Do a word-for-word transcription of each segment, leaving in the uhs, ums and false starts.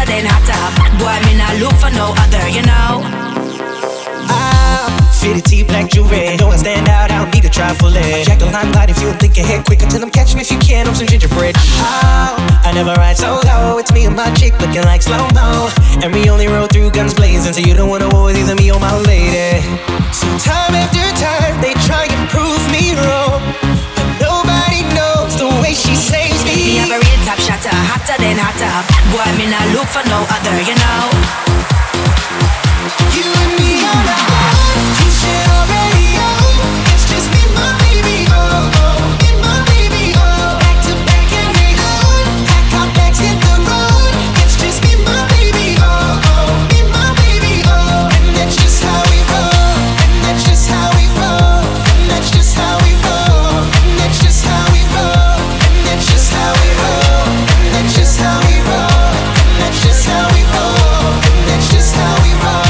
than hotter. Bad boy, me not look for no other, you know. Fitted tee, black jewelry. Know I stand out, I don't need to try for it. Jack the limelight if you don't think ahead quicker. Tell them catch me if you can, I'm some gingerbread. Oh, I never ride solo. It's me and my chick looking like slow-mo. And we only roll through guns blazing, so you don't wanna war with either me or my lady. So time after time, they try and prove me wrong, but nobody knows the way she saves me. Me have a real top shotter, hotter than hotter. Bad boy, me not look for no other, you know. You and me on the you should already know. It's just me, my baby, oh, oh, me, my baby, oh. Back to back and we on. Pack our bags, hit the road. It's just me, my baby, oh, oh, me, my baby, oh. And that's just how we roll. And that's just how we roll. And that's just how we roll. And that's just how we roll. And that's just how we roll. And that's just how we roll. And that's just how we roll. And that's just how we roll.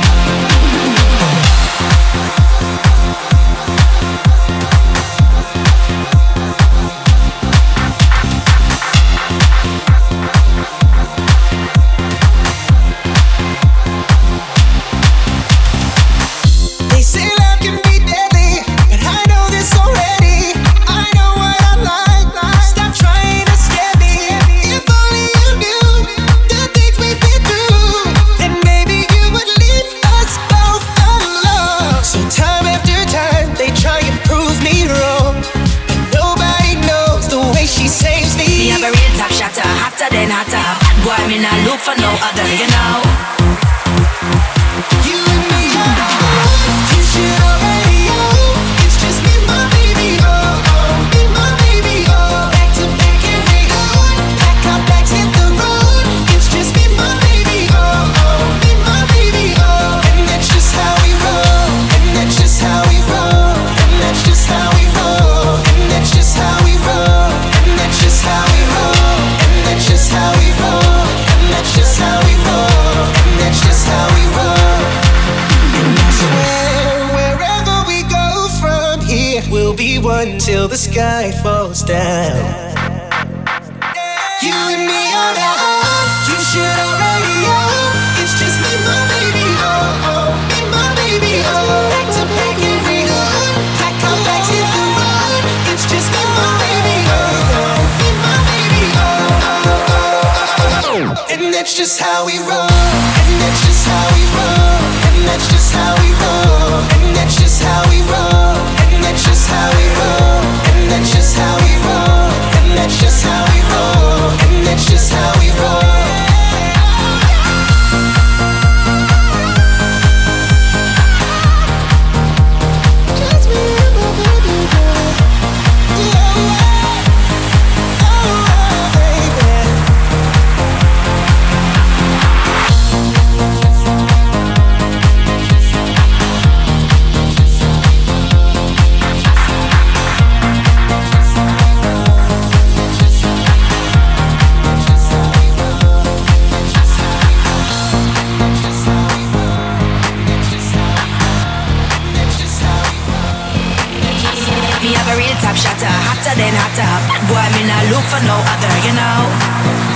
Hotter than hotter. Bad boy, me not look for no other, you know. You and me, you should already know. It's just me, my baby, oh, oh, me, my baby, oh. Back to back and we on. Pack our bags, hit the road. It's just me, my baby, oh, oh, me, my baby, oh. And that's just how we roll. And that's just how we roll. And that's just how we roll. And that's just how we roll. And that's just how we roll. That's just how we roll, and that's just how we roll, and that's just how we roll. And I swear, wherever we go from here, we'll be one till the sky falls down. You and me on our own, you should already know. It's just me, my baby, oh, oh, me, my baby, oh. Back to back and we on, pack our bags, hit the road. It's just me, my baby, oh, oh, me, my baby, oh. And that's just how we roll. And that's just how we roll. And that's just how we roll. And that's just how we roll. And that's just how we roll. And that's just how we roll. And that's just how we roll. And that's just how we roll. Me have a real top shotter, hotter than hotter. Bad boy, me not look for no other, you know.